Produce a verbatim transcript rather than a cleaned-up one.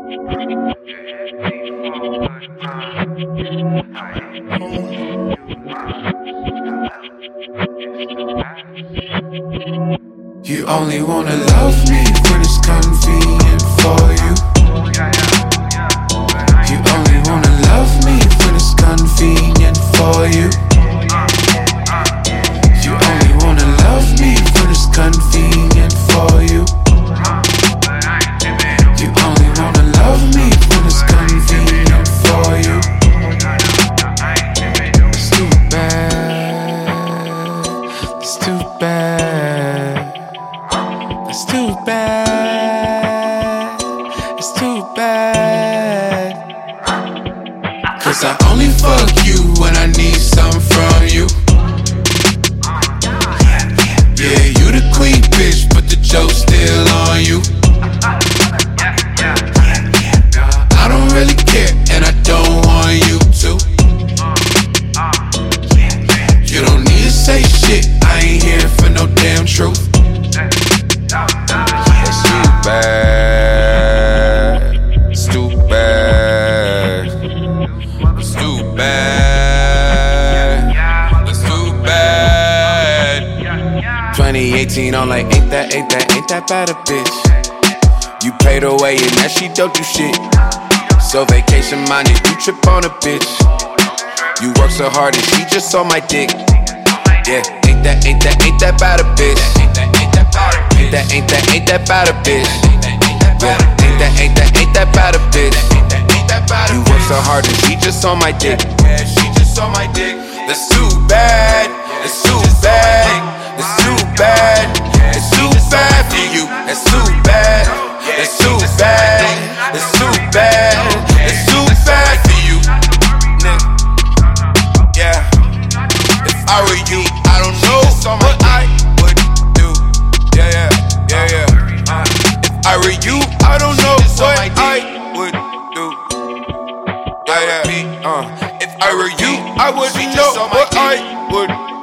You only wanna love me when it's convenient for you. You only wanna love me when it's convenient for you. You only wanna love me when it's convenient for you. You only wanna love me when it's convenient for you. It's too bad. It's too bad. It's too bad. It's too bad. Cause I only fuck you when I need something from you. Yeah, you the queen bitch, but the joke's still on you. I don't really care, and I don't want you to. You don't need to say shit, I ain't here for no damn truth. It's too bad. It's too bad. It's too bad. It's too bad. twenty eighteen on like ain't that, ain't that, ain't that bad a bitch. You paid her way and that she don't do shit. So vacation minded, you trip on a bitch. You work so hard and she just on my dick. Yeah, ain't that, ain't that, ain't that bad a bitch. Ain't that, ain't that, ain't that, ain't that bad a bitch. Yeah, ain't that, ain't that, ain't that bad a bitch. You work so hard and she just on my dick. Yeah, she just on my dick. That's too bad. It's too bad. It's too bad. It's too bad for you. It's too bad. It's too bad. It's too bad. It's too bad for you. Yeah. If I were you, I don't know what I would do. Yeah, yeah, yeah, yeah. If I were you, I don't know what I would do. Yeah, yeah. Uh, if I were you, I wouldn't know what I would do.